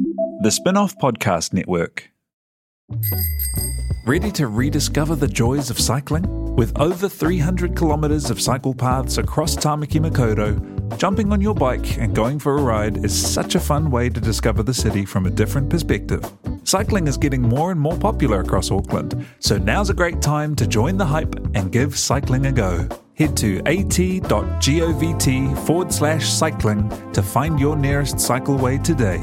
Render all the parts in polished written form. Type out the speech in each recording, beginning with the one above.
The Spin-Off Podcast Network. Ready to rediscover the joys of cycling? With over 300 kilometres of cycle paths across Tāmaki Makaurau, jumping on your bike and going for a ride is such a fun way to discover the city from a different perspective. Cycling is getting more and more popular across Auckland, so now's a great time to join the hype and give cycling a go. Head to at.govt/cycling to find your nearest cycleway today.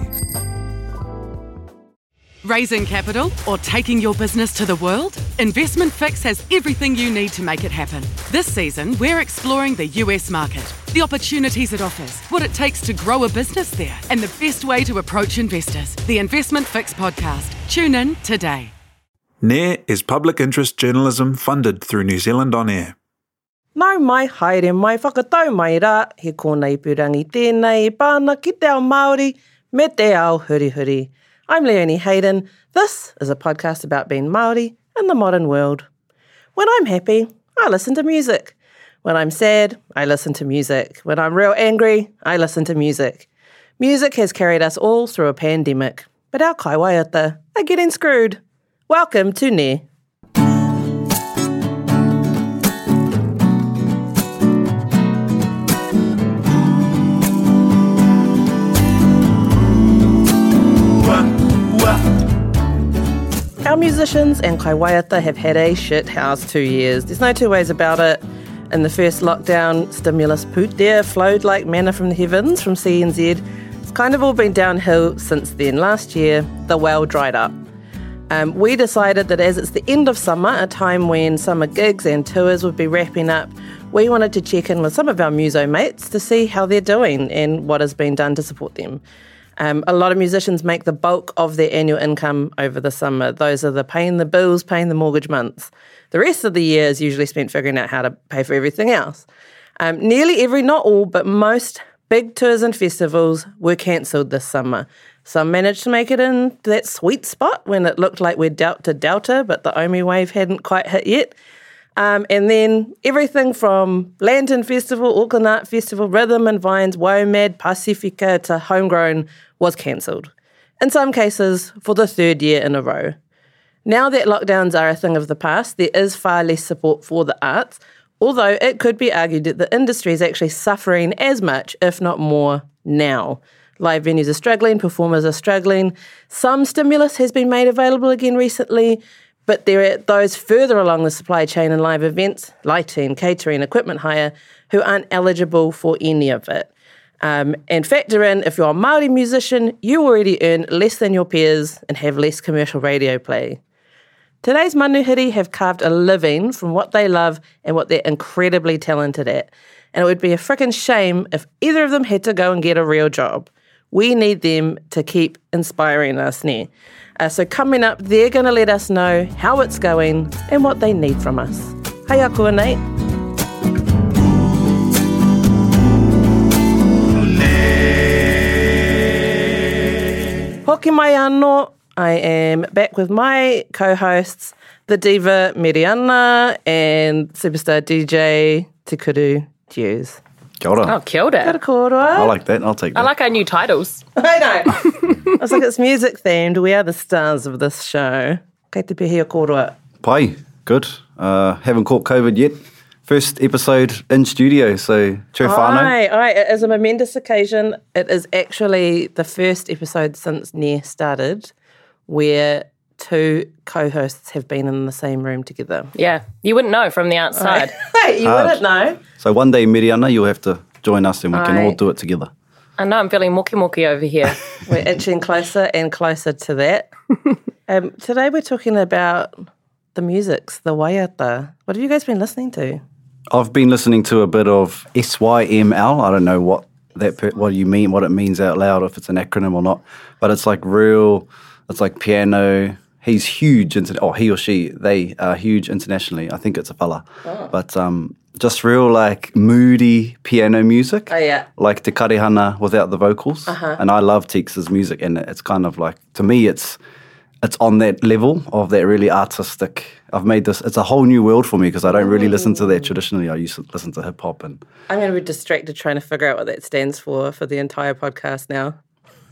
Raising capital or taking your business to the world? Investment Fix has everything you need to make it happen. This season, we're exploring the US market, the opportunities it offers, what it takes to grow a business there, and the best way to approach investors. The Investment Fix podcast. Tune in today. NAIR is public interest journalism funded through New Zealand On Air. Nau mai haere mai whakatau mai rā, he kōnei purangi tēnei pāna ki te ao Māori me te ao huri. I'm Leonie Hayden. This is a podcast about being Māori in the modern world. When I'm happy, I listen to music. When I'm sad, I listen to music. When I'm real angry, I listen to music. Music has carried us all through a pandemic, but our kaiwaiata are getting screwed. Welcome to NAIR. Our musicians and kaiwaiata have had a shit house 2 years. There's no two ways about it. In the first lockdown, stimulus pūtea flowed like manna from the heavens from CNZ. It's kind of all been downhill since then. Last year, the well dried up. We decided that as it's the end of summer, a time when summer gigs and tours would be wrapping up, we wanted to check in with some of our muso mates to see how they're doing and what has been done to support them. A lot of musicians make the bulk of their annual income over the summer. Those are the paying the bills, paying the mortgage months. The rest of the year is usually spent figuring out how to pay for everything else. Nearly every, not all, but most big tours and festivals were cancelled this summer. Some managed to make it in that sweet spot when it looked like we'd dealt to Delta, but the Omi wave hadn't quite hit yet. And then everything from Lantern Festival, Auckland Art Festival, Rhythm and Vines, WOMAD, Pacifica to Homegrown was cancelled. In some cases, for the third year in a row. Now that lockdowns are a thing of the past, there is far less support for the arts, although it could be argued that the industry is actually suffering as much, if not more, now. Live venues are struggling, performers are struggling. Some stimulus has been made available again recently, but there are those further along the supply chain in live events, lighting, catering, equipment hire, who aren't eligible for any of it. And factor in, if you're a Māori musician, you already earn less than your peers and have less commercial radio play. Today's manuhiri have carved a living from what they love and what they're incredibly talented at. And it would be a frickin' shame if either of them had to go and get a real job. We need them to keep inspiring us, ne? So coming up, they're going to let us know how it's going and what they need from us. Haia kua nei. Hoki mai anō. I am back with my co-hosts, the diva Miriana and superstar DJ Te Kuru Hughes. Kia ora. Oh, kia ora. Kia kōrua. I like that. I'll take that. I like our new titles. I know. I was like, it's music themed. We are the stars of this show. Kei te pēhea kōrua. Pai, good. Haven't caught COVID yet. First episode in studio, so tū whānau. Aye, it is a momentous occasion. It is actually the first episode since NAIR started where two co-hosts have been in the same room together. Yeah, you wouldn't know from the outside. You wouldn't know. So one day, Miriana, you'll have to join us and we can all do it together. I know, I'm feeling moki over here. We're inching closer and closer to that. Today we're talking about the musics, the waiata. What have you guys been listening to? I've been listening to a bit of SYML. I don't know what you mean, what it means out loud, if it's an acronym or not. But it's like it's like piano. He's huge, he or she, they are huge internationally. I think it's a fella. Oh. But just real like moody piano music. Oh, yeah. Like Te Karehana without the vocals. Uh-huh. And I love Teex's music, and it's kind of like, to me, it's on that level of that really artistic. It's a whole new world for me because I don't really listen to that traditionally. I used to listen to hip hop. And I'm going to be distracted trying to figure out what that stands for the entire podcast now.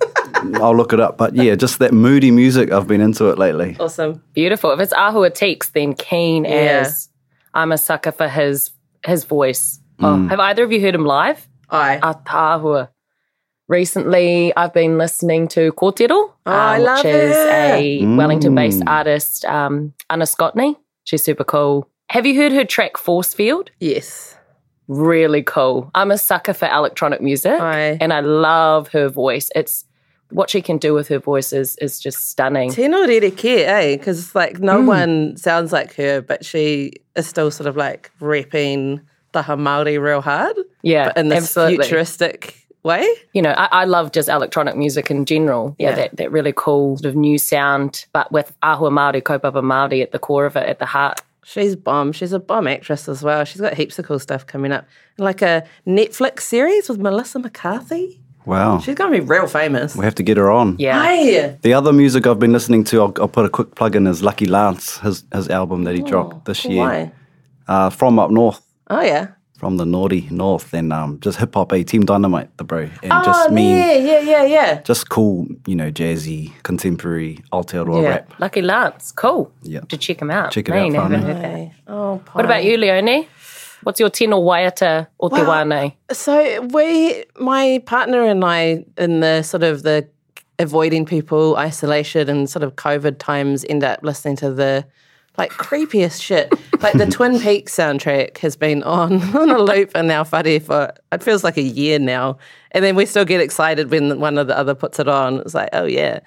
I'll look it up. But yeah, just that moody music, I've been into it lately. Awesome. Beautiful. If it's Ahua Teeks, then keen as I'm a sucker for his voice. Oh, have either of you heard him live? Aye. Ahua. Recently, I've been listening to Kōtero, I love which is her. a Wellington-based artist, Anna Scotney. She's super cool. Have you heard her track Force Field? Yes. Really cool. I'm a sucker for electronic music, Aye. and I love her voice. It's what she can do with her voice is just stunning. Tēnō rereke, eh? Because like no one sounds like her, but she is still sort of like repping taha Māori real hard. Yeah, but in this absolutely. futuristic way. You know, I love just electronic music in general. Yeah. That really cool sort of new sound, but with Ahua Māori, kaupapa Māori at the core of it, at the heart. She's bomb. She's a bomb actress as well. She's got heaps of cool stuff coming up. Like a Netflix series with Melissa McCarthy. Wow. She's going to be real famous. We have to get her on. Yeah. Hey! The other music I've been listening to, I'll put a quick plug in, is Lucky Lance, his album that he dropped this year. Why? From up north, Oh, yeah. from the naughty north, and just hip-hop, Team Dynamite, the bro. And Oh, just yeah. just cool, jazzy, contemporary, Aotearoa Yeah. rap. Lucky Lance, cool. Yeah. To check him out. Check it Man, out, I haven't whānau. heard that. Hey. Oh, What about you, Leonie? What's your tino waiata o te wānei? So my partner and I, in the sort of the avoiding people, isolation and sort of COVID times, end up listening to the like creepiest shit. Like the Twin Peaks soundtrack has been on a loop in our whare for, it feels like a year now. And then we still get excited when one or the other puts it on. It's like, oh yeah.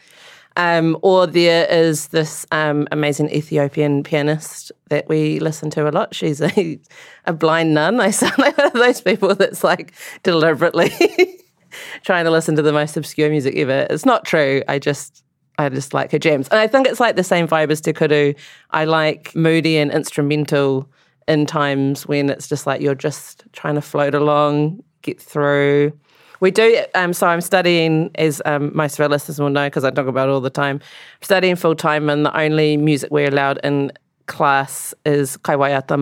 Or there is this amazing Ethiopian pianist that we listen to a lot. She's a blind nun. I sound like one of those people that's like deliberately trying to listen to the most obscure music ever. It's not true. I just like her jams. And I think it's like the same vibe as Te Kuru. I like moody and instrumental in times when it's just like you're just trying to float along, get through. We do, so I'm studying, as most of our listeners will know because I talk about it all the time, I'm studying full-time, and the only music we're allowed in class is kai waiata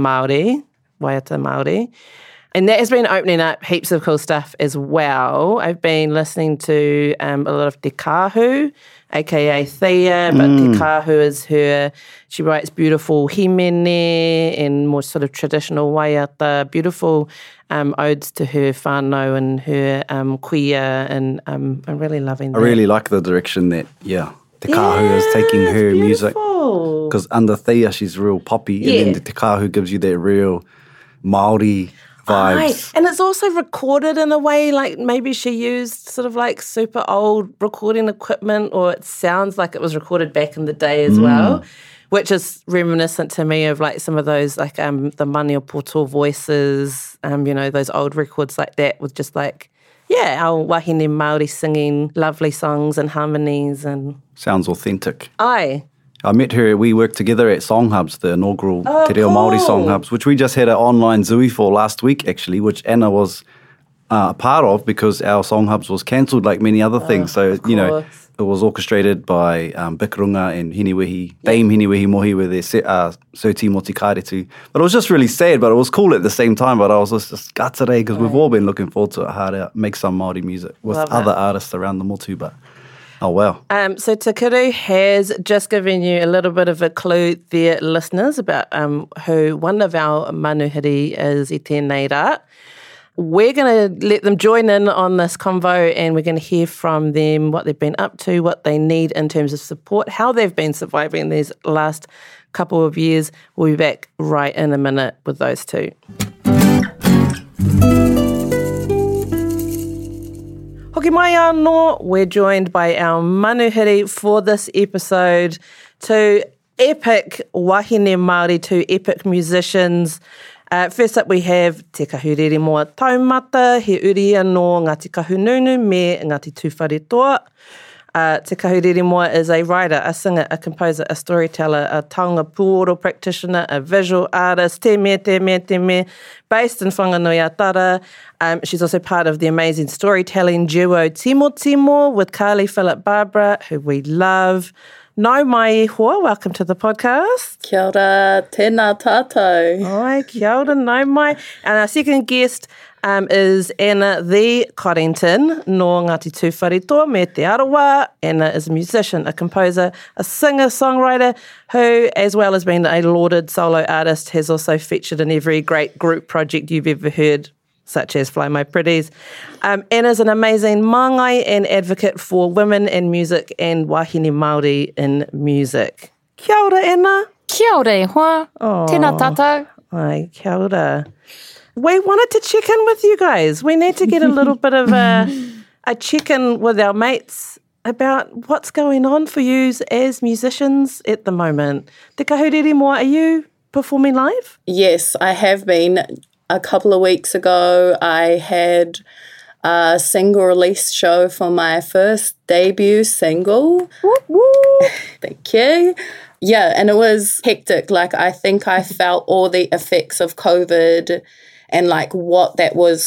Māori. And that has been opening up heaps of cool stuff as well. I've been listening to a lot of Te Kahu, a.k.a. Thea, but Te Kahu is her, she writes beautiful himene and more sort of traditional waiata, beautiful odes to her whānau and her kuia, and I'm really loving that. I really like the direction that, Te Kahu is taking her music. Because under Thea, she's real poppy, and then the Te Kahu gives you that real Māori vibes. Right. And it's also recorded in a way like maybe she used sort of like super old recording equipment, or it sounds like it was recorded back in the day as well, which is reminiscent to me of like some of those like the Mani Poto voices, those old records like that with just like, our wahine Māori singing lovely songs and harmonies. And Sounds authentic. I met her, we worked together at Song Hubs, the inaugural Te Reo Māori cool. Song Hubs, which we just had an online Zooey for last week, actually, which Anna was a part of because our Song Hubs was cancelled like many other things. So, it was orchestrated by Bikarunga and Hiniwehi, Dame Hiniwehi Mohi with their Sir Timoti Kāretu. But it was just really sad, but it was cool at the same time. But I was just gutted because we've all been looking forward to it hard out, make some Māori music with Love other it. artists around the motu, but... Oh, wow. So Te Kuru has just given you a little bit of a clue there, listeners, about who one of our manuhiri is i tēnei rā. We're going to let them join in on this convo, and we're going to hear from them what they've been up to, what they need in terms of support, how they've been surviving these last couple of years. We'll be back right in a minute with those two. Hoki mai anō, we're joined by our manuhiri for this episode, two epic wahine Māori, two epic musicians. First up we have Te Kahurere Moa Taumata, he uria no Ngāti Kahununu me Ngāti Tūwharetoa. Te Kahurere Moa is a writer, a singer, a composer, a storyteller, a taonga puoro practitioner, a visual artist, te me, based in Whanganui-a-Tara. She's also part of the amazing storytelling duo Timo Timo with Carly Philip Barbara, who we love. Nau mai e hoa, welcome to the podcast. Kia ora, tēnā tātou. Ai, kia ora, nau mai. And our second guest, is Anna the Corrington, no Ngāti Tūwharetoa me te Arawa. Anna is a musician, a composer, a singer-songwriter who, as well as being a lauded solo artist, has also featured in every great group project you've ever heard, such as Fly My Pretties. Anna's an amazing māngai and advocate for women in music and wahine Māori in music. Kia ora, Anna. Kia ora, hoa. Tēnā tātou. Ai, kia ora. We wanted to check in with you guys. We need to get a little bit of a check-in with our mates about what's going on for you as musicians at the moment. Te kahuriri moa, are you performing live? Yes, I have been. A couple of weeks ago, I had a single release show for my first debut single. Whoop, whoop. Thank you. Yeah, and it was hectic. Like, I think I felt all the effects of COVID and like what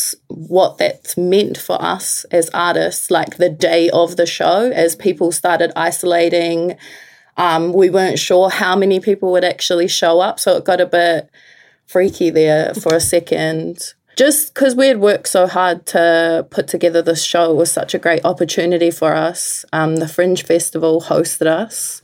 that's meant for us as artists, like the day of the show, as people started isolating. We weren't sure how many people would actually show up, so it got a bit freaky there for a second. Just because we had worked so hard to put together this show, it was such a great opportunity for us. The Fringe Festival hosted us,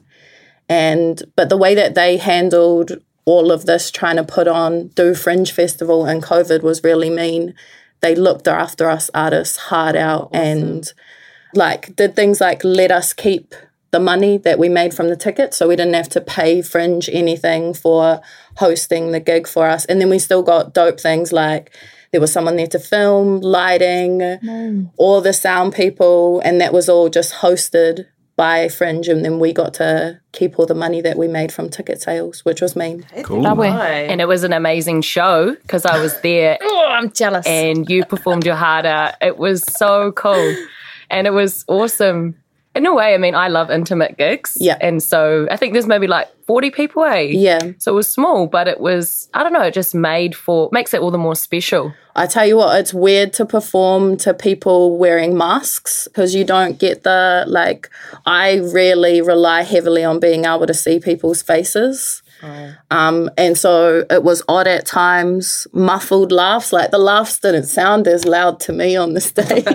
but the way that they handled all of this, trying to do Fringe Festival and COVID, was really mean. They looked after us artists hard out. Awesome. And like did things like let us keep the money that we made from the tickets, so we didn't have to pay Fringe anything for hosting the gig for us. And then we still got dope things like there was someone there to film, lighting, all the sound people, and that was all just hosted by Fringe, and then we got to keep all the money that we made from ticket sales, which was mean. Cool. And it was an amazing show because I was there. Oh, I'm jealous. And you performed your heart out. It was so cool. And it was awesome. In a way, I mean, I love intimate gigs. Yeah. And so I think there's maybe like 40 people, eh? Yeah. So it was small, but it was, I don't know, it just makes it all the more special. I tell you what, it's weird to perform to people wearing masks because you don't get I really rely heavily on being able to see people's faces. And so it was odd at times, muffled laughs, like the laughs didn't sound as loud to me on the stage.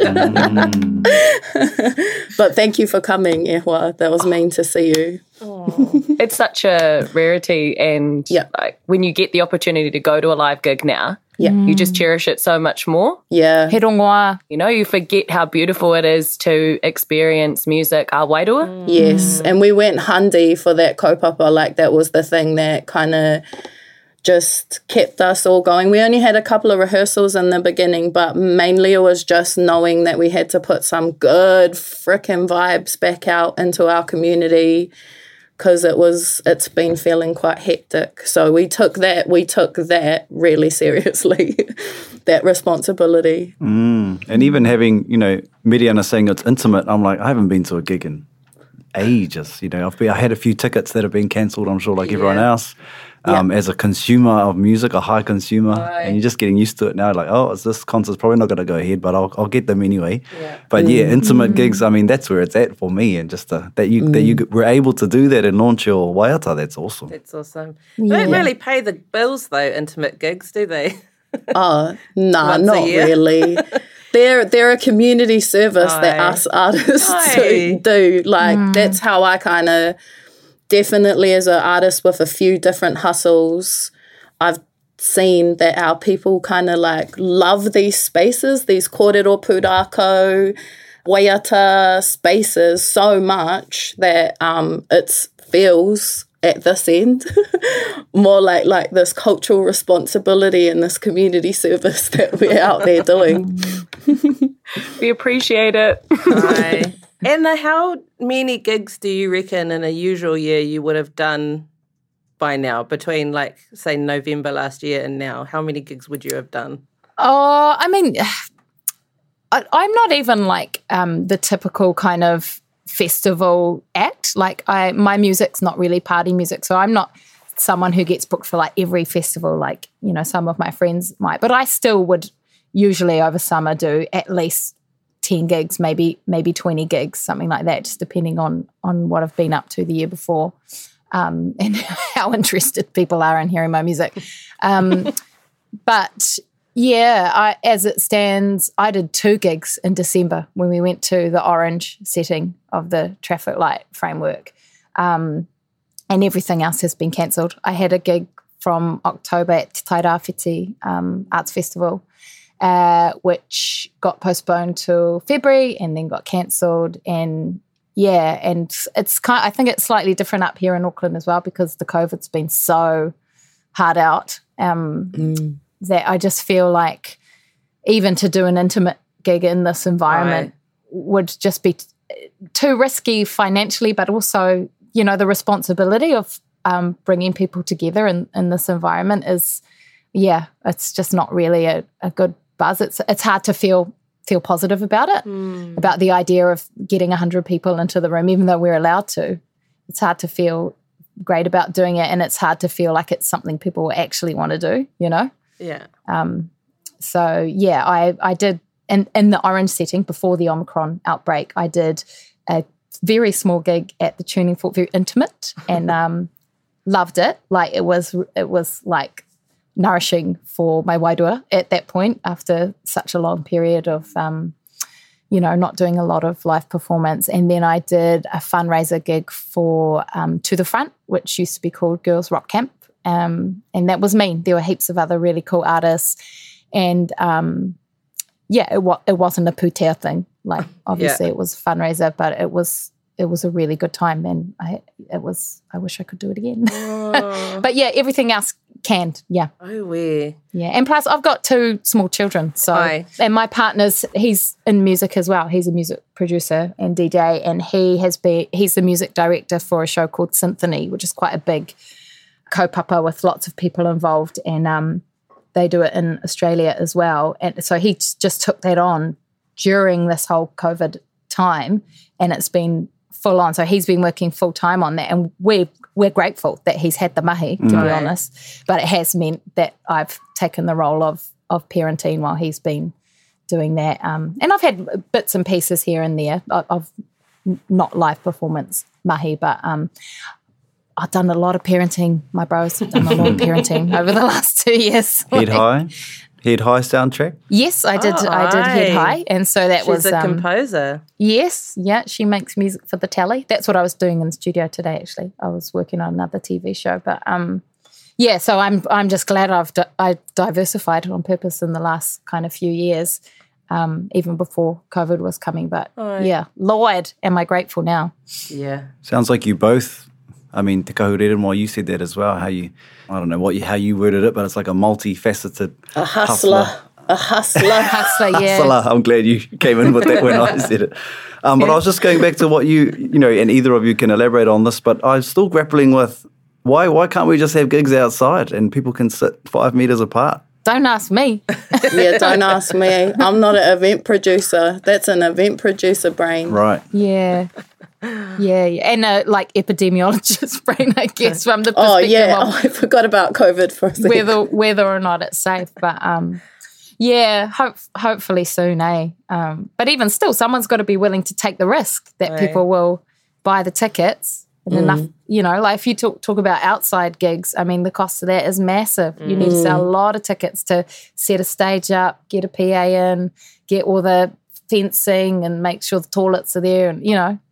But thank you for coming, Ehua. That was mean to see you. It's such a rarity, and like when you get the opportunity to go to a live gig now, you just cherish it so much more. Yeah. He rongoa. You know, you forget how beautiful it is to experience music a wairua. Yes, and we went handi for that kaupapa, like that was the thing that kind of just kept us all going. We only had a couple of rehearsals in the beginning, but mainly it was just knowing that we had to put some good frickin' vibes back out into our community because it's been feeling quite hectic. So we took that really seriously, that responsibility. And even having, Miriana saying it's intimate, I'm like, I haven't been to a gig in ages. I had a few tickets that have been cancelled, I'm sure, like everyone else. As a consumer of music, a high consumer, and you're just getting used to it now. Like, this concert's probably not going to go ahead, but I'll get them anyway. Yeah. But intimate gigs, I mean, that's where it's at for me, and just that you were able to do that and launch your waiata, that's awesome. That's awesome. They don't really pay the bills though, intimate gigs, do they? Oh, no, not really. They're a community service that us artists do. Like, that's how I kind of, definitely as an artist with a few different hustles, I've seen that our people kind of like love these spaces, these kōrero pūrākau, waiata spaces so much that it feels at this end more like this cultural responsibility and this community service that we're out there doing. We appreciate it. Aye. And how many gigs do you reckon in a usual year you would have done by now, between like, say, November last year and now? How many gigs would you have done? Oh, I mean, I'm not even like the typical kind of festival act. Like my music's not really party music, so I'm not someone who gets booked for like every festival like, some of my friends might. But I still would usually over summer do at least 10 gigs, maybe 20 gigs, something like that, just depending on what I've been up to the year before and how interested people are in hearing my music. But Yeah, as it stands, I did 2 gigs in December when we went to the orange setting of the traffic light framework, and everything else has been cancelled. I had a gig from October at Te Tairawhiti Arts Festival, which got postponed to February and then got cancelled. And it's I think it's slightly different up here in Auckland as well because the COVID's been so hard out. That I just feel like even to do an intimate gig in this environment would just be too risky financially, but also, the responsibility of bringing people together in this environment is, it's just not really a good buzz. It's hard to feel positive about it, about the idea of getting 100 people into the room, even though we're allowed to. It's hard to feel great about doing it, and it's hard to feel like it's something people actually want to do, Yeah. I did in the orange setting before the Omicron outbreak. I did a very small gig at the Tuning Fork, very intimate, and loved it. Like it was like nourishing for my wairua at that point after such a long period of not doing a lot of live performance. And then I did a fundraiser gig for To The Front, which used to be called Girls Rock Camp. And that was me. There were heaps of other really cool artists, and it wasn't a pūtea thing. Like obviously it was a fundraiser, but it was a really good time, and I wish I could do it again. But everything else canned. Yeah. Oh, we. Yeah, and plus I've got 2 small children, so and my partner's he's in music as well. He's a music producer and DJ, and he's the music director for a show called Symphony, which is quite a big kaupapa with lots of people involved, and they do it in Australia as well. And so he just took that on during this whole COVID time, and it's been full on. So he's been working full time on that, and we're grateful that he's had the mahi, to be honest. But it has meant that I've taken the role of parenting while he's been doing that. And I've had bits and pieces here and there of not live performance mahi, but I've done a lot of parenting. My bro's done a lot of parenting over the last 2 years. Head High soundtrack? Yes, I did. I did Head High, and so that was a composer. Yes, she makes music for the telly. That's what I was doing in the studio today. Actually, I was working on another TV show, but so I'm just glad I diversified on purpose in the last kind of few years, even before COVID was coming. But Lord, am I grateful now? Yeah, sounds like you both. I mean, Te Kahurera, you said that as well, how you worded it, but it's like a multifaceted hustler. A hustler. Hustler. I'm glad you came in with that when I said it. But I was just going back to what and either of you can elaborate on this, but I'm still grappling with why can't we just have gigs outside and people can sit 5 meters apart? Don't ask me. Don't ask me. I'm not an event producer. That's an event producer brain. Right. Yeah. Yeah, and like epidemiologist brain, I guess, from the perspective of I forgot about COVID for a second. Whether or not it's safe, but hopefully soon, but even still, someone's got to be willing to take the risk that people will buy the tickets and enough. Like if you talk about outside gigs, I mean, the cost of that is massive. You need to sell a lot of tickets to set a stage up, get a PA in, get all the fencing, and make sure the toilets are there, and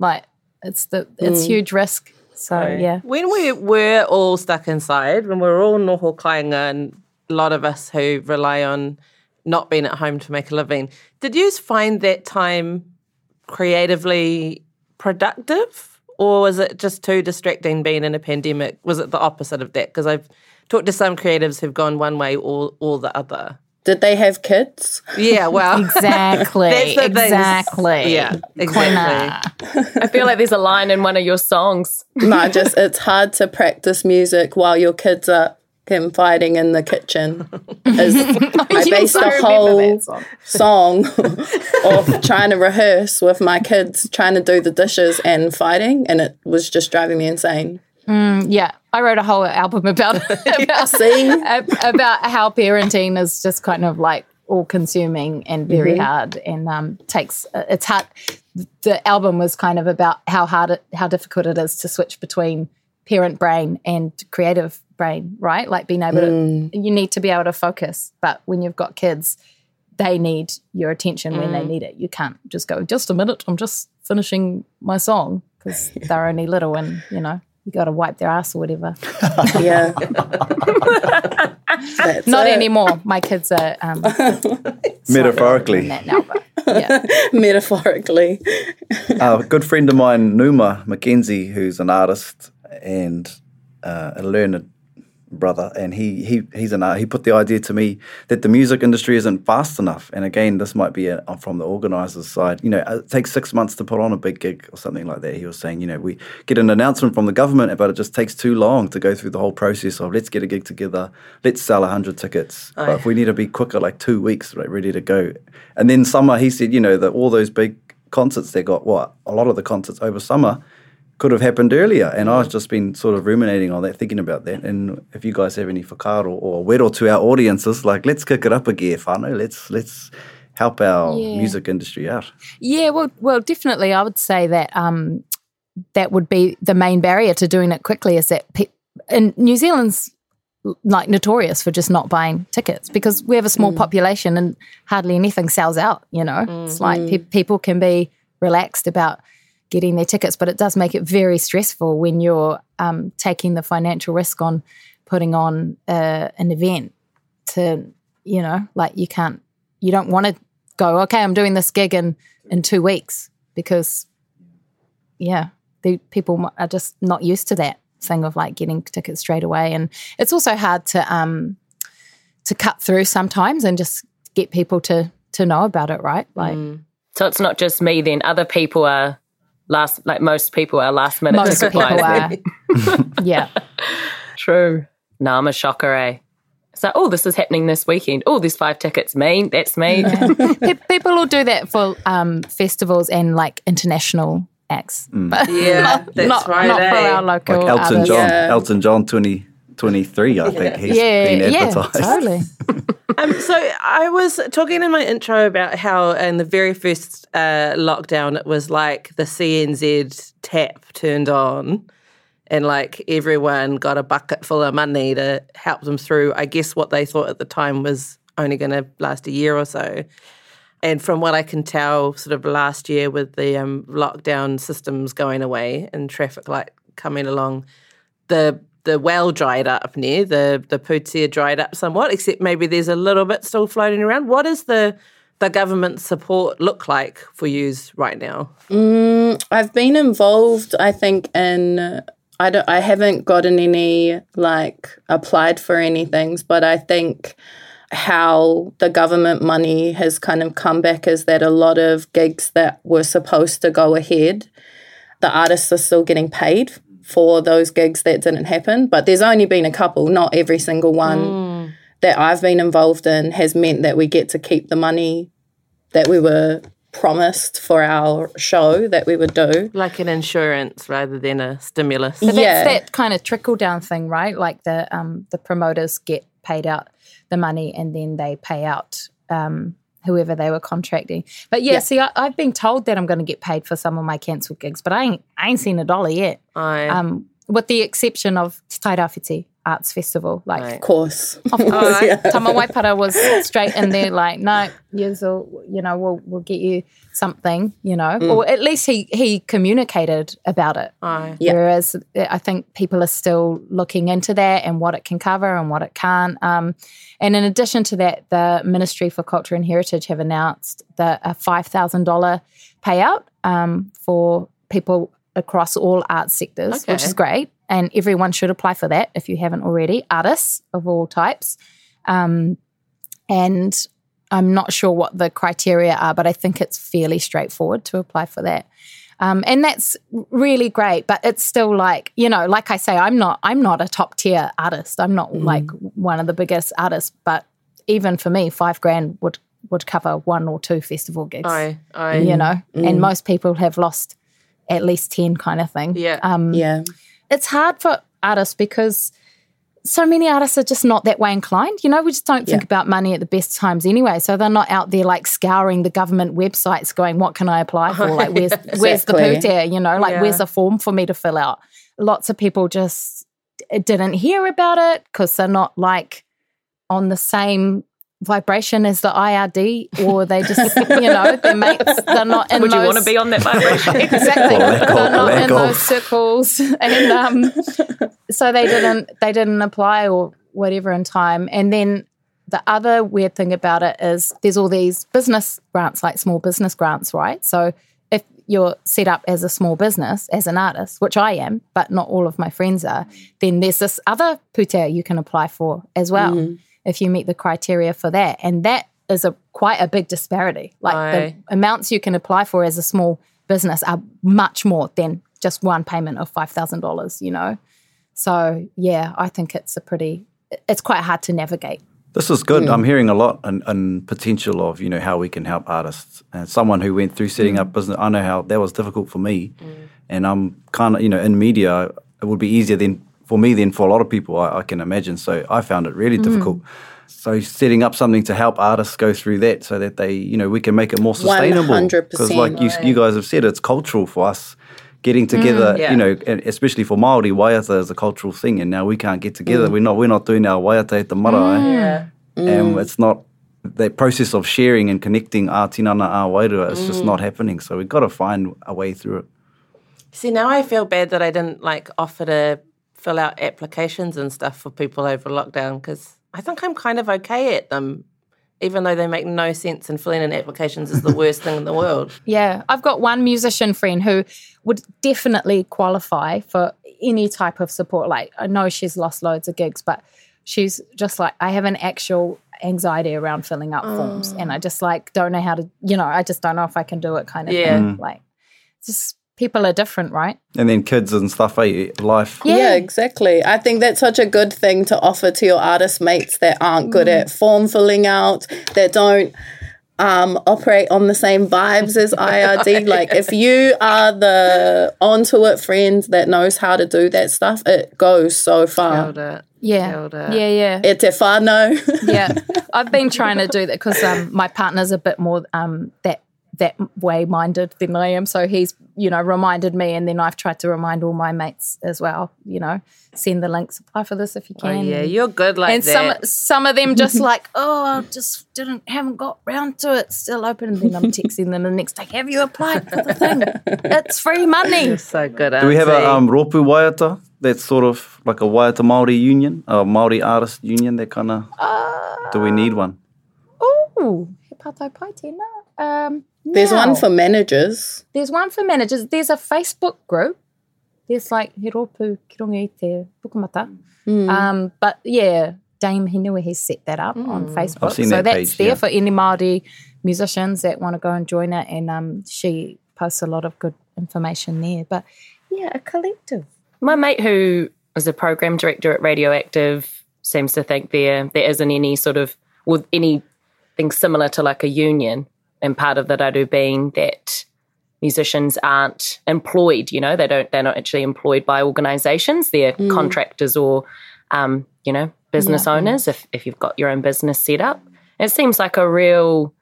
it's huge risk. So when we were all stuck inside, when we were all noho kāinga, and a lot of us who rely on not being at home to make a living, did you find that time creatively productive, or was it just too distracting being in a pandemic? Was it the opposite of that? Because I've talked to some creatives who've gone one way or the other. Did they have kids? Yeah, well. Exactly. Exactly. Yeah, exactly. I feel like there's a line in one of your songs. No, it's hard to practice music while your kids are fighting in the kitchen. I based the whole song of trying to rehearse with my kids, trying to do the dishes and fighting, and it was just driving me insane. I wrote a whole album about how parenting is just kind of like all-consuming and very hard, and it's hard. The album was kind of about how difficult it is to switch between parent brain and creative brain, right? Like being able to, you need to be able to focus. But when you've got kids, they need your attention when they need it. You can't just go, just a minute, I'm just finishing my song, because they're only little and, you know, you got to wipe their ass or whatever. Yeah. Not anymore. My kids are Metaphorically. that now, but, yeah. Metaphorically. A good friend of mine, Numa Mackenzie, who's an artist and a learned brother, and he's an art. He put the idea to me that the music industry isn't fast enough. And again, this might be from the organizer's side. You know, it takes 6 months to put on a big gig or something like that. He was saying, you know, we get an announcement from the government, but it just takes too long to go through the whole process of let's get a gig together, let's sell 100 tickets. But if we need to be quicker, like 2 weeks, like ready to go. And then summer, he said, you know, that all those big concerts they got, a lot of the concerts over summer could have happened earlier, and I've just been sort of ruminating on that, thinking about that. And if you guys have any whakaaro or wero to our audiences, like let's kick it up a gear, whānau. Let's help our music industry out. Yeah, well, definitely. I would say that that would be the main barrier to doing it quickly. Is that in New Zealand's like notorious for just not buying tickets, because we have a small population and hardly anything sells out. You know, it's like people can be relaxed about getting their tickets, but it does make it very stressful when you're taking the financial risk on putting on an event to, you know, like you don't want to go, okay, I'm doing this gig in 2 weeks, because, the people are just not used to that thing of like getting tickets straight away. And it's also hard to cut through sometimes and just get people to know about it, right? Like, so it's not just me then, other people are most people are last minute most ticket people buyers. Yeah. True. No, I'm a shocker, eh? So, this is happening this weekend. There's 5 tickets. That's me. Yeah. People will do that for festivals and like international acts. But not for our local like Elton artists. John. Elton John 2023, I think he's been advertised. Yeah, totally. So I was talking in my intro about how in the very first lockdown it was like the CNZ tap turned on and like everyone got a bucket full of money to help them through, I guess, what they thought at the time was only going to last a year or so. And from what I can tell, sort of last year with the lockdown systems going away and traffic light coming along, the well dried up near, the Pūtea dried up somewhat, except maybe there's a little bit still floating around. What does the government support look like for yous right now? I've been involved, I think, in... I haven't gotten any, applied for any things, but I think how the government money has kind of come back is that a lot of gigs that were supposed to go ahead, the artists are still getting paid for those gigs that didn't happen. But there's only been a couple, not every single one that I've been involved in has meant that we get to keep the money that we were promised for our show that we would do. Like an insurance rather than a stimulus. So that's that kind of trickle-down thing, right? Like the promoters get paid out the money and then they pay out whoever they were contracting. But see, I've been told that I'm going to get paid for some of my cancelled gigs, but I ain't seen a dollar yet. With the exception of Te Rāwhiti Arts Festival. Of course. Tama Waipara was straight in there like, no, we'll get you something, or at least he communicated about it. Whereas I think people are still looking into that and what it can cover and what it can't. And in addition to that, the Ministry for Culture and Heritage have announced a $5,000 payout for people across all arts sectors, which is great. And everyone should apply for that if you haven't already, artists of all types. And I'm not sure what the criteria are, but I think it's fairly straightforward to apply for that. And that's really great, but it's still like, like I say, I'm not a top tier artist. I'm not like one of the biggest artists, but even for me, $5,000 would cover 1 or 2 festival gigs. And most people have lost at least 10 kind of thing. It's hard for artists because so many artists are just not that way inclined. We just don't think about money at the best times anyway. So they're not out there like scouring the government websites going, what can I apply for? Like, where's the Pūtea? Where's the form for me to fill out? Lots of people just didn't hear about it because they're not like on the same vibration as the IRD, or they just, their mates, they're not in Would those... you want to be on that vibration? Exactly. They're not in those circles. And so they didn't apply or whatever in time. And then the other weird thing about it is there's all these business grants, like small business grants, right? So if you're set up as a small business, as an artist, which I am, but not all of my friends are, then there's this other pūtea you can apply for as well, if you meet the criteria for that. And that is quite a big disparity. Like the amounts you can apply for as a small business are much more than just one payment of $5,000, So, yeah, I think it's quite hard to navigate. This is good. I'm hearing a lot and potential of, how we can help artists. And someone who went through setting up business, I know how that was difficult for me. And I'm kind of, in media, it would be easier for me than for a lot of people, I can imagine. So I found it really difficult. So setting up something to help artists go through that so that they, we can make it more sustainable. 100%. Because like you guys have said, it's cultural for us getting together, and especially for Māori, waiata is a cultural thing, and now we can't get together. We're not doing our waiata at the marae. And it's not, that process of sharing and connecting our tinana, our wairua, is just not happening. So we've got to find a way through it. See, now I feel bad that I didn't offer to fill out applications and stuff for people over lockdown, because I think I'm kind of okay at them, even though they make no sense, and filling in applications is the worst thing in the world. Yeah, I've got one musician friend who would definitely qualify for any type of support. Like, I know she's lost loads of gigs, but she's just like, I have an actual anxiety around filling out forms, and I just don't know how to, I just don't know if I can do it kind of thing. Like, just people are different, right? And then kids and stuff, life. Yeah, exactly. I think that's such a good thing to offer to your artist mates that aren't good at form filling out, that don't operate on the same vibes as IRD. Like, if you are the onto it friend that knows how to do that stuff, it goes so far. Yeah. E te whānau. Yeah. I've been trying to do that because my partner's a bit more that way minded than I am. So he's, reminded me, and then I've tried to remind all my mates as well, send the links, apply for this if you can. Oh, yeah, you're good like and that. And some of them just just haven't got round to it, still open. And then I'm texting them the next day, have you applied for the thing? It's free money. You're so good, Do we have a Ropu Waiata? That's sort of like a Waiata Māori union, a Māori artist union, that kind of... do we need one? Oh, he pātai pai tēnā. There's one for managers. There's a Facebook group. There's He Ropu ki runga i te pukamata. But yeah, Dame Henua has set that up on Facebook. I've seen so that that's page, there for any Māori musicians that want to go and join it. And she posts a lot of good information there. But yeah, a collective. My mate, who is a program director at Radioactive, seems to think there isn't any sort of, or anything similar to like a union. And part of the raru being that musicians aren't employed, they're not actually employed by organisations. They're contractors or, business owners if you've got your own business set up. It seems like a real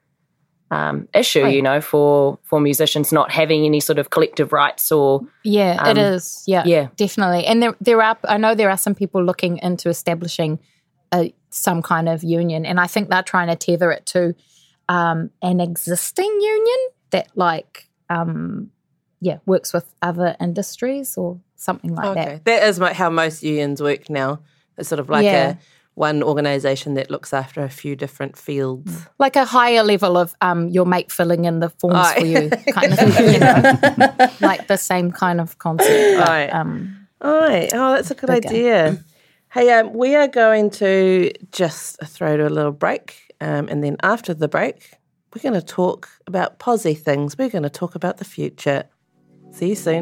issue, for musicians not having any sort of collective rights or... Yeah, it is. Yeah, definitely. And I know there are some people looking into establishing some kind of union, and I think they're trying to tether it to an existing union that works with other industries or something like that. That is how most unions work now. It's sort of like one organisation that looks after a few different fields. Like a higher level of your mate filling in the forms for you kind of thing, like the same kind of concept. But, Oh, that's a good idea. Hey, we are going to just throw to a little break. And then after the break, we're going to talk about posy things. We're going to talk about the future. See you soon.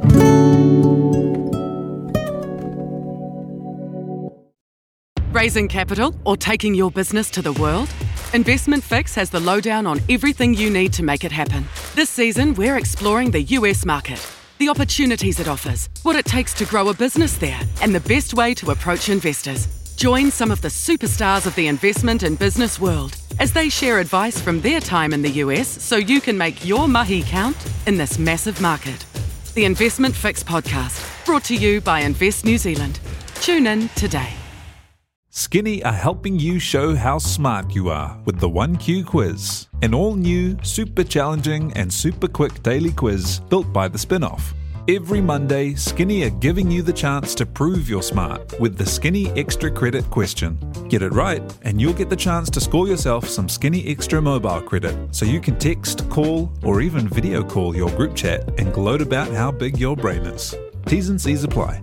Raising capital or taking your business to the world? Investment Fix has the lowdown on everything you need to make it happen. This season, we're exploring the US market, the opportunities it offers, what it takes to grow a business there, and the best way to approach investors. Join some of the superstars of the investment and business world as they share advice from their time in the US so you can make your mahi count in this massive market. The Investment Fix podcast, brought to you by Invest New Zealand. Tune in today. Skinny are helping you show how smart you are with the 1Q quiz, an all-new, super challenging and super quick daily quiz built by The Spinoff. Every Monday, Skinny are giving you the chance to prove you're smart with the Skinny Extra Credit question. Get it right, and you'll get the chance to score yourself some Skinny Extra mobile credit so you can text, call, or even video call your group chat and gloat about how big your brain is. T's and C's apply.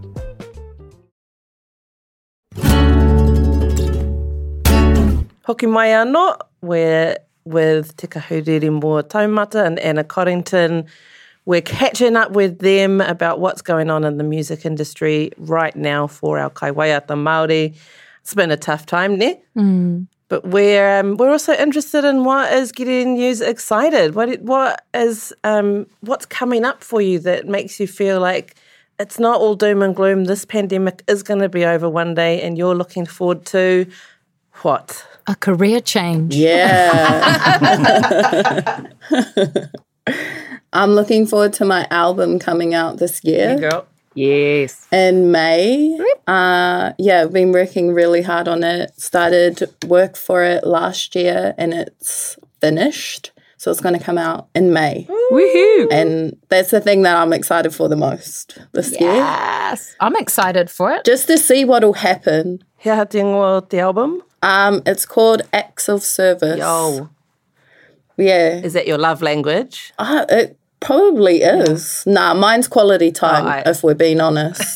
Hoki mai anō, we're with Te Kahuriri Mō Taumata and Anna Corrington. We're catching up with them about what's going on in the music industry right now for our kaiwaiata Māori. It's been a tough time, ne? But we're also interested in what is getting you excited. What's coming up for you that makes you feel like it's not all doom and gloom. This pandemic is going to be over one day, and you're looking forward to what? A career change. Yeah. I'm looking forward to my album coming out this year. Yeah, girl. Yes. In May. I've been working really hard on it. Started work for it last year and it's finished. So it's going to come out in May. Woohoo! And that's the thing that I'm excited for the most this year. Yes. I'm excited for it. Just to see what will happen. Hea hati ingoa te album? It's called Acts of Service. Yo. Yeah. Is that your love language? It probably is. Nah, mine's quality time, if we're being honest.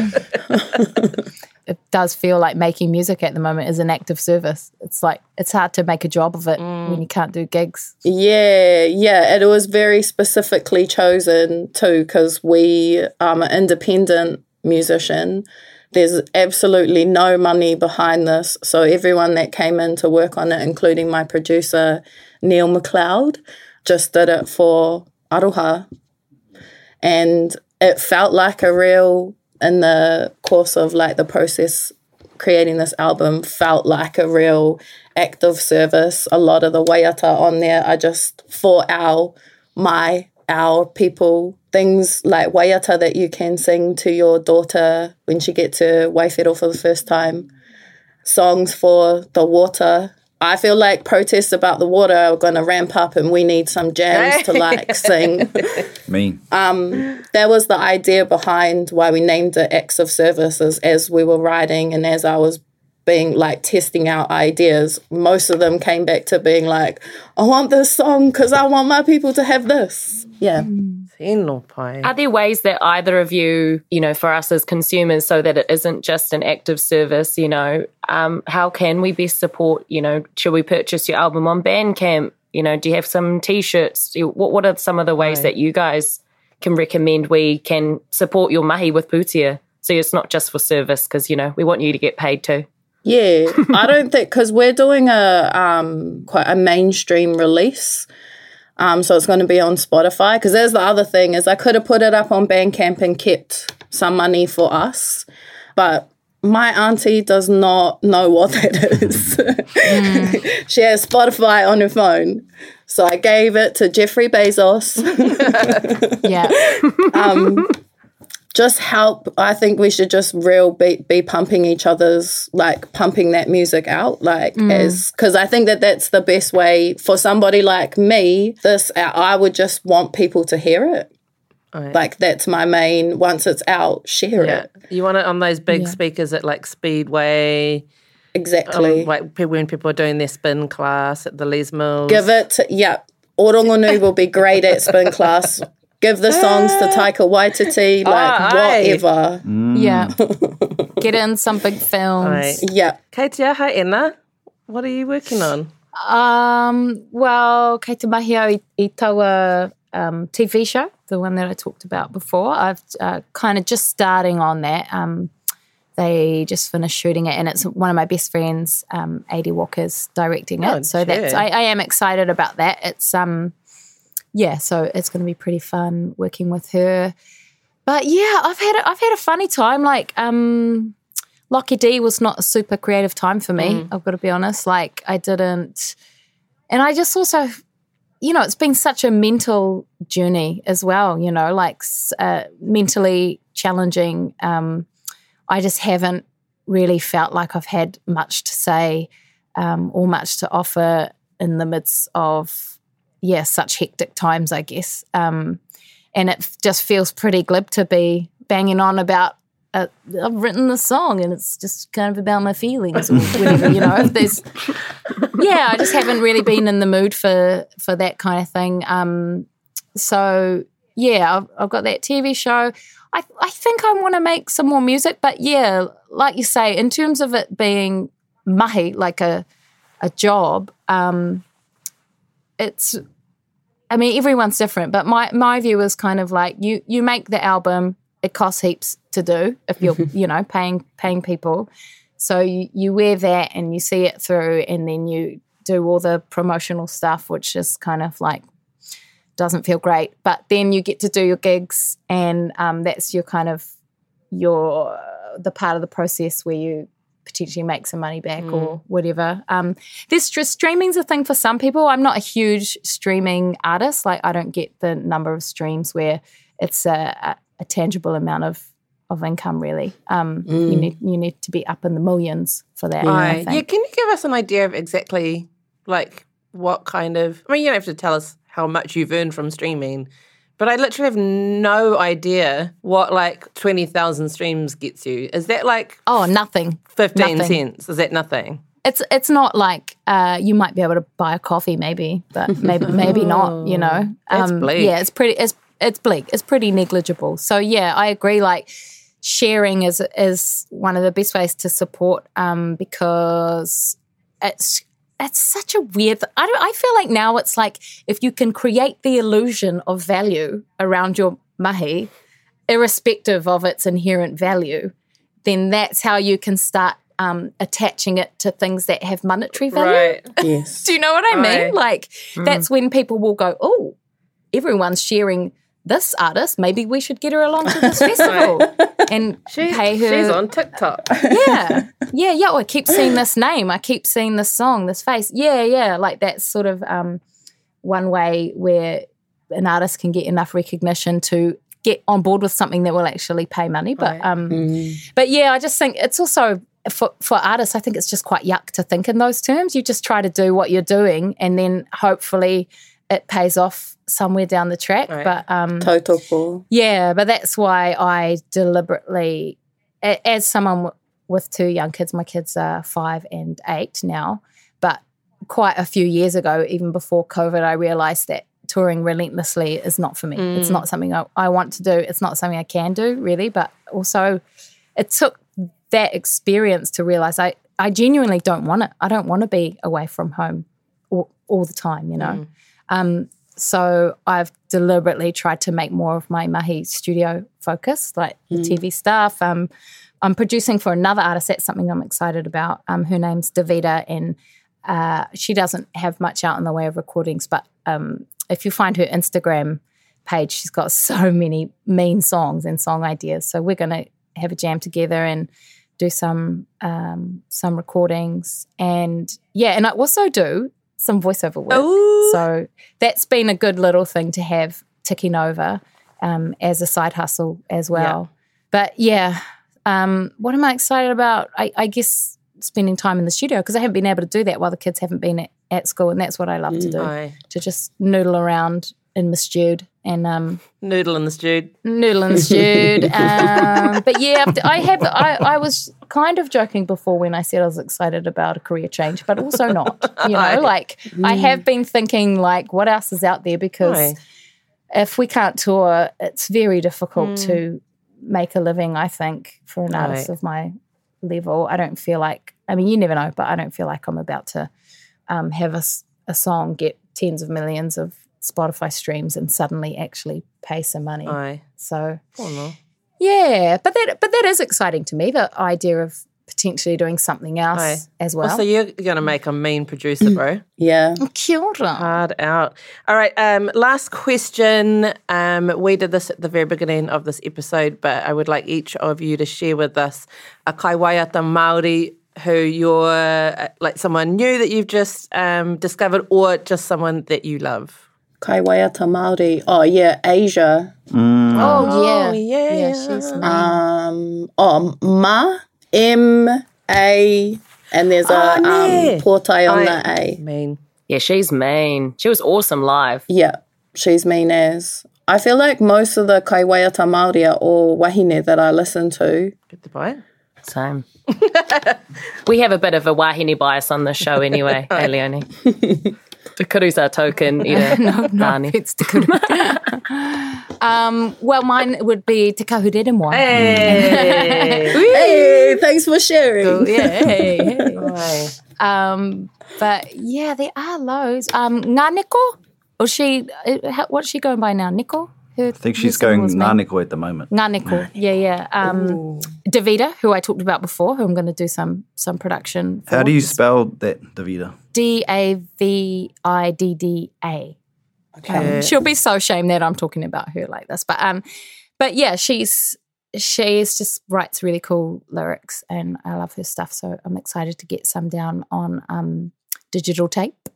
It does feel like making music at the moment is an act of service. It's like, it's hard to make a job of it when you can't do gigs. Yeah. It was very specifically chosen too because I'm an independent musician. There's absolutely no money behind this. So everyone that came in to work on it, including my producer, Neil McLeod, just did it for aroha. And it felt like in the course of like the process creating this album, felt like a real act of service. A lot of the waiata on there are just for our people. Things like waiata that you can sing to your daughter when she gets her waifero for the first time. Songs for the water. I feel like protests about the water are going to ramp up and we need some jams to like sing. Me. That was the idea behind why we named it Acts of Service. As we were writing and as I was being like testing out ideas, most of them came back to being like, I want this song because I want my people to have this. Yeah. Are there ways that either of you, for us as consumers, so that it isn't just an act of service, how can we best support, should we purchase your album on Bandcamp? Do you have some T-shirts? What are some of the ways that you guys can recommend we can support your mahi with pūtea? So it's not just for service because, we want you to get paid too. Yeah, I don't think, because we're doing quite a mainstream release. So it's going to be on Spotify. Because there's the other thing is I could have put it up on Bandcamp and kept some money for us. But my auntie does not know what that is. She has Spotify on her phone. So I gave it to Jeffrey Bezos. Yeah. Just help. I think we should just be pumping each other's, like pumping that music out, because I think that's the best way for somebody like me. I would just want people to hear it. Right. Like that's my main. Once it's out, share it. You want it on those big speakers at like Speedway. Exactly. Like when people are doing their spin class at the Les Mills. Give it. Orongonu will be great at spin class. Give the songs to Taika Waititi, whatever. Yeah. Get in some big films. Right. Yeah. Kei te aha, Enna, what are you working on? Well, kei te mahi au I taua TV show, the one that I talked about before. I've kind of just starting on that. They just finished shooting it and it's one of my best friends, A.D. Walker's directing it. So I am excited about that. It's so it's going to be pretty fun working with her. But yeah, I've had a funny time. Like, Lucky D was not a super creative time for me. I've got to be honest. Like, I didn't, and I just also, it's been such a mental journey as well. Like mentally challenging. I just haven't really felt like I've had much to say or much to offer in the midst of, such hectic times, I guess. And it just feels pretty glib to be banging on about, I've written the song and it's just kind of about my feelings or whatever, I just haven't really been in the mood for that kind of thing. So, I've got that TV show. I think I want to make some more music, but like you say, in terms of it being mahi, like a job, everyone's different, but my view is kind of like you make the album, it costs heaps to do if you're, paying people. So you wear that and you see it through, and then you do all the promotional stuff, which is kind of like, doesn't feel great, but then you get to do your gigs, and that's your kind of the part of the process where you potentially make some money back or whatever. Streaming's a thing for some people. I'm not a huge streaming artist. Like, I don't get the number of streams where it's a tangible amount of income, really. You need to be up in the millions for that. I think. Can you give us an idea of exactly like what kind of? You don't have to tell us how much you've earned from streaming, but I literally have no idea what like 20,000 streams gets you. Is that like nothing? 15 cents? Is that nothing? It's not like you might be able to buy a coffee, maybe, but maybe not. That's bleak. Yeah, it's pretty. It's bleak. It's pretty negligible. So I agree. Like, sharing is one of the best ways to support because it's such a weird. I feel like now it's like if you can create the illusion of value around your mahi, irrespective of its inherent value, then that's how you can start attaching it to things that have monetary value. Right. Yes. Do you know what I mean? Like, that's when people will go, oh, everyone's sharing this artist, maybe we should get her along to this festival and pay her. She's on TikTok. Yeah. Oh, I keep seeing this name. I keep seeing this song, this face. Yeah. Like, that's sort of one way where an artist can get enough recognition to get on board with something that will actually pay money. But I just think it's also for artists, I think it's just quite yuck to think in those terms. You just try to do what you're doing, and then hopefully it pays off somewhere down the track. Right. But Total cool. Yeah, but that's why I deliberately, as someone with two young kids, my kids are 5 and 8 now, but quite a few years ago, even before COVID, I realised that touring relentlessly is not for me. It's not something I want to do. It's not something I can do, really, but also it took that experience to realise I genuinely don't want it. I don't want to be away from home all the time, So I've deliberately tried to make more of my mahi studio focused, like the TV stuff. I'm producing for another artist. That's something I'm excited about. Her name's Davida, and she doesn't have much out in the way of recordings, but if you find her Instagram page, she's got so many mean songs and song ideas. So we're going to have a jam together and do some recordings. And I also do some voiceover work. Ooh. So that's been a good little thing to have ticking over as a side hustle as well. Yeah. But what am I excited about? I guess spending time in the studio, because I haven't been able to do that while the kids haven't been at school, and that's what I love to do, to just noodle around in my stewed and noodle in the stewed. But yeah, I was kind of joking before when I said I was excited about a career change, but also not. I have been thinking, like, what else is out there? Because if we can't tour, it's very difficult to make a living, I think, for an artist of my level. I don't feel like, you never know, but I don't feel like I'm about to have a song get tens of millions of Spotify streams and suddenly actually pay some money. So, yeah, but that is exciting to me, the idea of potentially doing something else as well. So you're going to make a mean producer, bro. Yeah. Kia ora. Hard out. All right, last question. We did this at the very beginning of this episode, but I would like each of you to share with us a kaiwaiata Māori who you're, like someone new that you've just discovered, or just someone that you love. Kaiwaiata Māori. Oh, yeah, Asia. Oh, yeah. yeah. She's Ma, M-A, and there's a yeah. portai on the A. Mean. Yeah, she's mean. She was awesome live. Yeah, she's mean as. I feel like most of the Kaiwaiata Māori are all wahine that I listen to. Get the bite. Same. We have a bit of a wahine bias on this show anyway, Leonie. Te kuru's our token, Nani. It's te kuru. Well, mine would be Te Kahurere Moa. Hey, thanks for sharing. Yeah, hey. But yeah, there are loads. Ngā Neko? Or what's she going by now? Neko? I think she's going Ngāneko at the moment. Ngāneko, yeah. Davida, who I talked about before, who I'm going to do some production for. How do you spell that, Davida? Davida. Okay. She'll be so ashamed that I'm talking about her like this. But yeah, she just writes really cool lyrics and I love her stuff. So I'm excited to get some down on digital tape.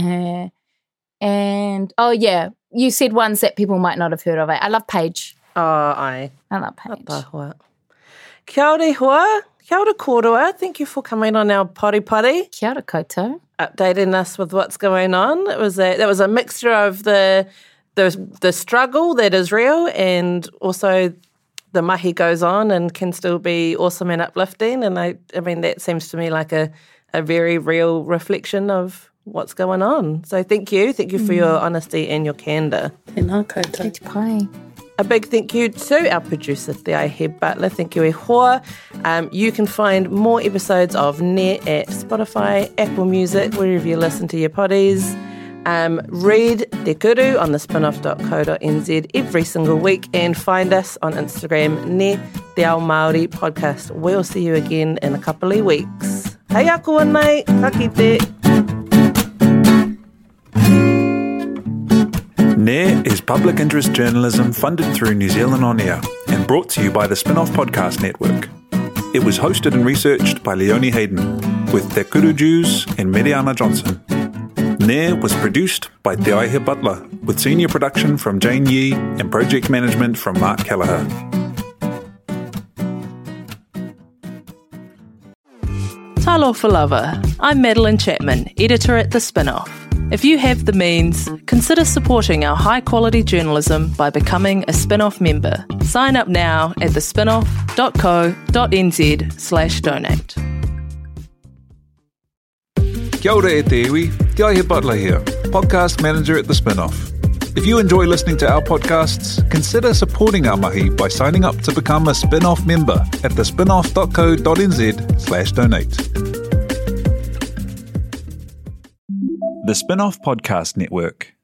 And oh yeah, you said ones that people might not have heard of. I love Paige. Oh, I love Paige. Kia ora hoa. Kia ora kōrua. Thank you for coming on our pari. Kia ora koutou. Updating us with what's going on. That was a mixture of the struggle that is real and also the mahi goes on and can still be awesome and uplifting. And I mean that seems to me like a very real reflection of what's going on. So thank you for your honesty and your candour. Tēnā koutou. Kei te pai. A big thank you to our producer, Te Aihe Butler. Thank you e hoa. You can find more episodes of Ne at Spotify, Apple Music, wherever you listen to your poddies. Read Te Kuru on the spinoff.co.nz every single week and find us on Instagram, Ne Te Ao Māori Podcast. We'll see you again in a couple of weeks. Hei aku anei, ka kite. NAIR is public interest journalism funded through New Zealand On Air and brought to you by the Spinoff Podcast Network. It was hosted and researched by Leonie Hayden with Te Kuru Jews and Mariana Johnson. NAIR was produced by Te Aihe Butler with senior production from Jane Yee and project management from Mark Kelleher. Talofa Lover. I'm Madeline Chapman, editor at The Spinoff. If you have the means, consider supporting our high-quality journalism by becoming a Spinoff member. Sign up now at thespinoff.co.nz/donate. Kia ora e te iwi, Te Aihe Butler here, podcast manager at The Spinoff. If you enjoy listening to our podcasts, consider supporting our mahi by signing up to become a Spinoff member at thespinoff.co.nz/donate. The Spinoff Podcast Network.